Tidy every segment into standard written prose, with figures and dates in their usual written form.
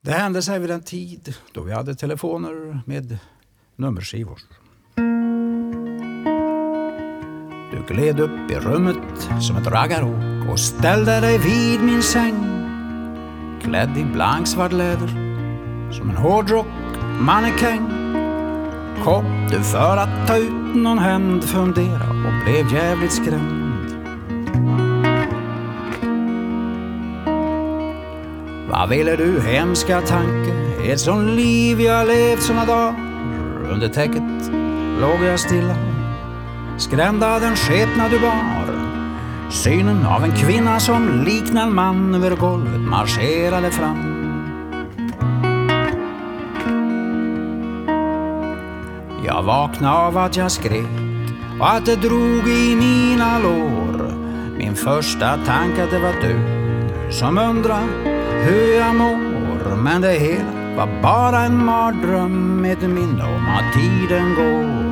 Det hände sig vid en tid då vi hade telefoner med nummerskivor. Du gled upp i rummet som ett raggarok och ställde dig vid min säng, klädd i blanksvart läder som en hårdrock mannekäng. Kom du för att ta ut någon hämnd, fundera och blev jävligt skrämd. Vad ville du, hemska tanke? Ett sånt liv jag levt såna dagar. Under täcket låg jag stilla, skrämd av den skepnad du bar. Synen av en kvinna som liknar en man över golvet marscherade fram. Jag vaknade av att jag skrek och att det drog i mina lår. Min första tanke att det var du som undrar hur jag mår. Men det hela var bara en mardröm, ett minne om att tiden går.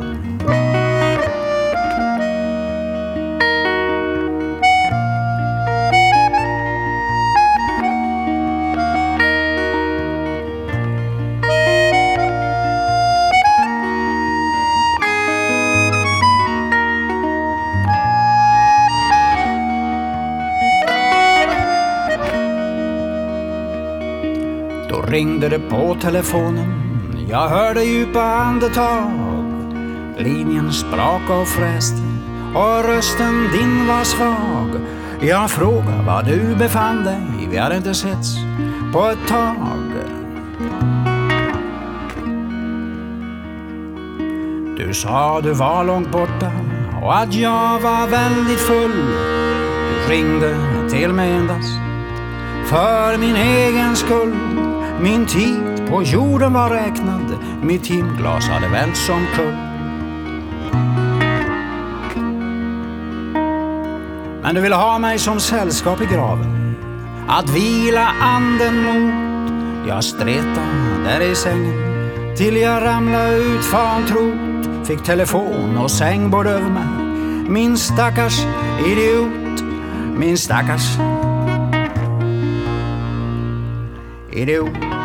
Då ringde det på telefonen, jag hörde djupa andetag. Linjen sprakade och fräste och rösten din var svag. Jag frågade var du befann dig, vi hade inte setts på ett tag. Du sa du var långt borta och att jag var väldigt full. Du ringde till mig endast för min egen skull. Min tid på jorden var räknad, mitt timglas hade vält som kull. Men du ville ha mig som sällskap i graven, att vila anden mot. Jag stretade där i sängen till jag ramlade ut fantrot. Fick telefon och sängbord över mig, min stackars idiot, min stackars idiot.